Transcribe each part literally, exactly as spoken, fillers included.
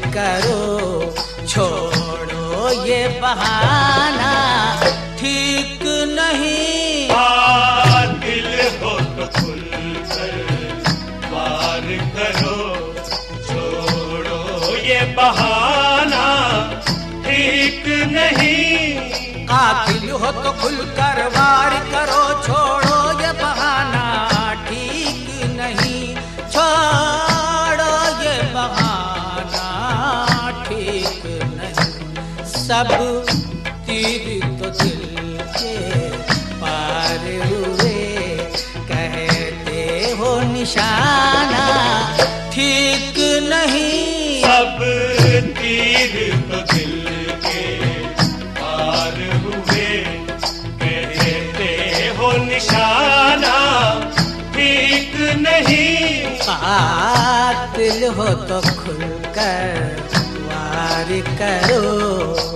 करो, छोड़ो ये बहाना ठीक नहीं। आ, दिल हो तो खुल कर वार करो, छोड़ो ये बहाना ठीक नहीं। कातिल हो तो खुल कर वार करो, छोड़ो ये बहाना ठीक नहीं। छोड़ो ये बहाना ठीक नहीं। सब तीर तो दिल के पार हुए, कहते हो निशाना ठीक नहीं। सब तीर तो दिल के पार हुए, कहते हो निशाना ठीक नहीं। कातिल हो तो खुलकर वार करो।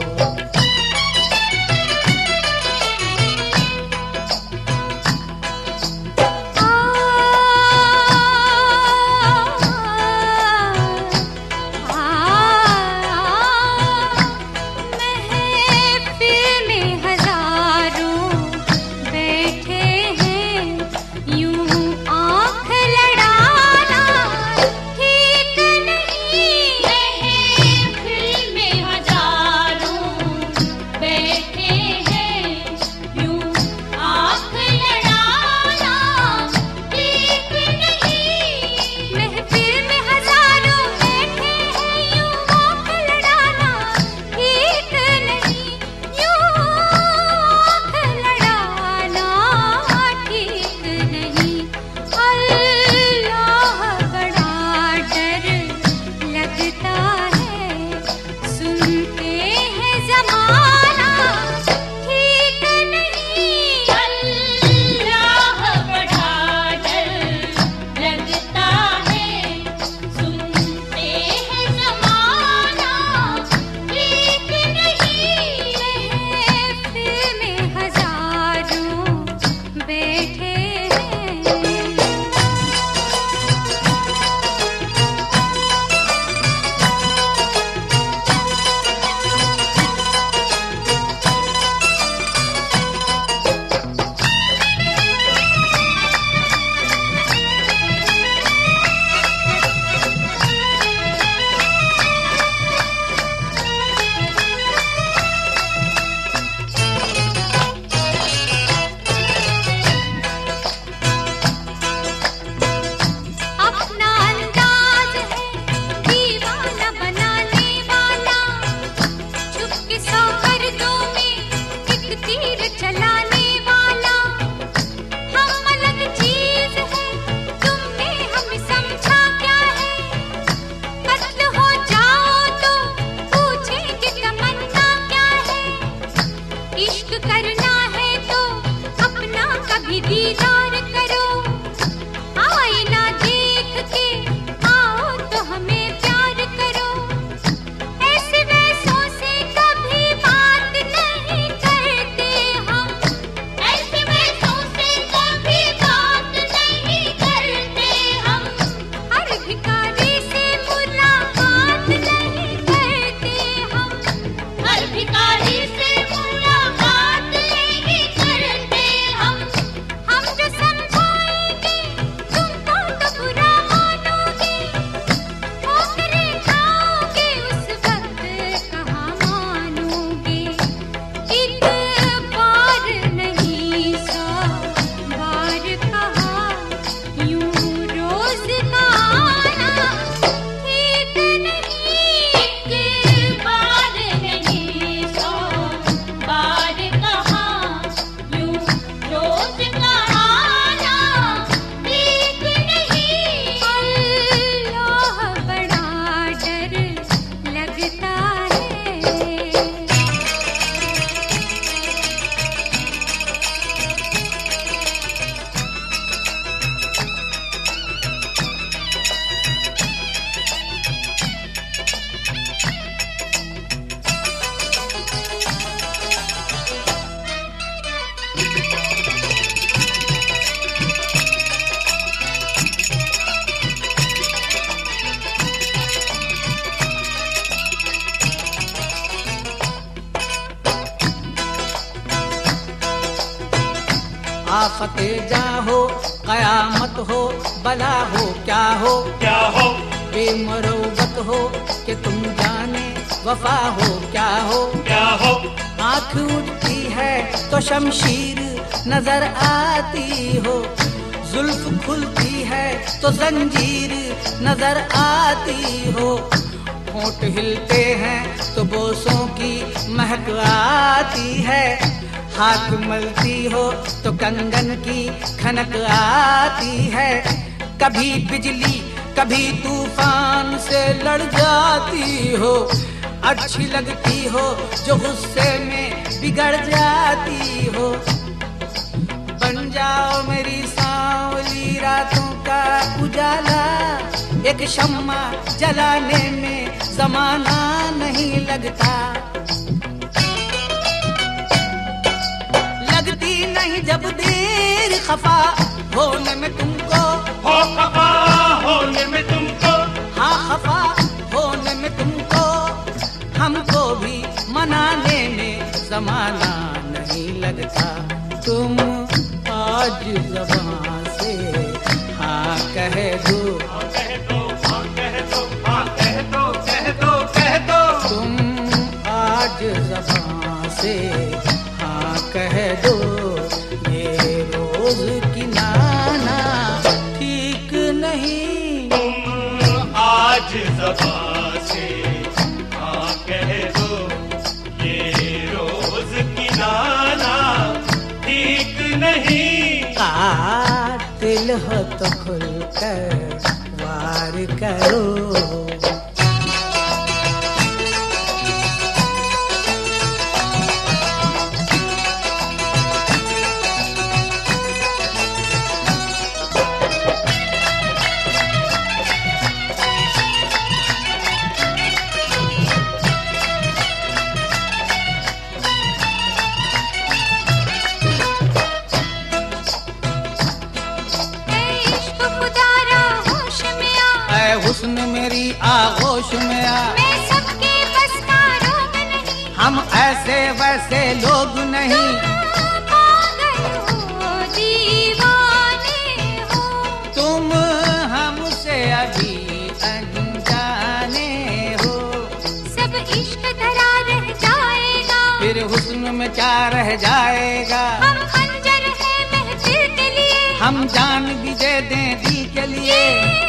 आफते जा हो, कयामत हो, बला हो, क्या हो क्या हो, बेमरोवत हो कि तुम जाने, वफा हो, क्या हो क्या हो। आँख उठती है तो शमशीर नजर आती हो, जुल्फ खुलती है तो जंजीर नजर आती हो, होंठ हिलते हैं तो बोसों की महक आती है, हाथ मलती हो तो कंगन की खनक आती है, कभी बिजली कभी तूफान से लड़ जाती हो, अच्छी लगती हो जो गुस्से में बिगड़ जाती हो, बन जाओ मेरी सांवली रातों का उजाला, एक शम्मा जलाने में जमाना नहीं लगता, लगती नहीं जब देर खफा होने में तुमको, हो खफा होने में तुमको, हाँ खफा होने में तुमको, हमको भी मनाने में जमाना नहीं लगता, तुम आज ज़बान से हाँ कह दो, कह दो, हाँ कह दो, हाँ कह दो, कह दो, कह दो। तुम आज ज़बान से हाँ कह दो, ये रोज की नाना ठीक नहीं, तुम आज ज़बान से हाँ कह दो, ये रोज की नाना ठीक नहीं। कातिल हो तो खुलकर वार करो, हुस्न मेरी आगोश में आ, मैं सबके बस का रोग नहीं, हम ऐसे वैसे लोग नहीं, पागल हो दीवाने हो, तुम हमसे अभी अनजाने हो, सब इश्क धरा रह जाएगा, फिर हुस्न में क्या रह जाएगा, हम खंजर है महफिल के लिए, हम जान भी दे दें दी के लिए,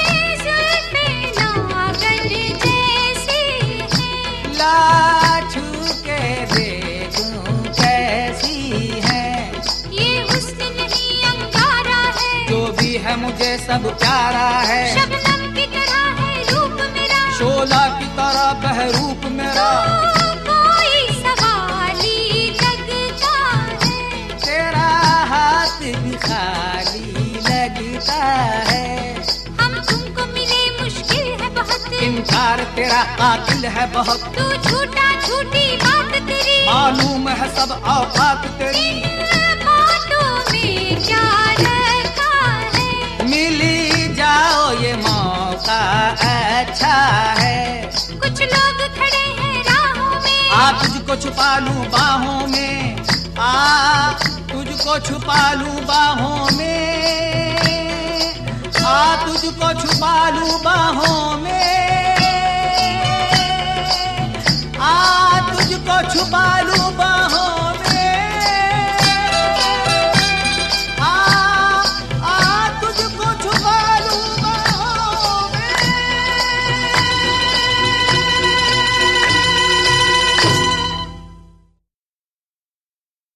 लाछू के देखूं कैसी है, ये हुस्न नहीं अंगारा है, जो भी है मुझे सब प्यारा है, शबनम की तरह है रूप मेरा, शोला की तरह बहरूप मेरा, कोई सवाली लगता है, तेरा हाथ भी खाली लगता है, हम तुमको मिले मुश्किल है बहुत, इनकार तेरा कातिल है बहुत, तू झूठा झूठी बात तेरी, मालूम है सब औकात तेरी, बातों में क्या रखा है, मिली जाओ ये मौका अच्छा है, कुछ लोग खड़े हैं राहों में, आ तुझको छुपा लूं बाहों में, आ तुझको छुपा लूं बाहों में, आ तुझको छुपा लूं बाहों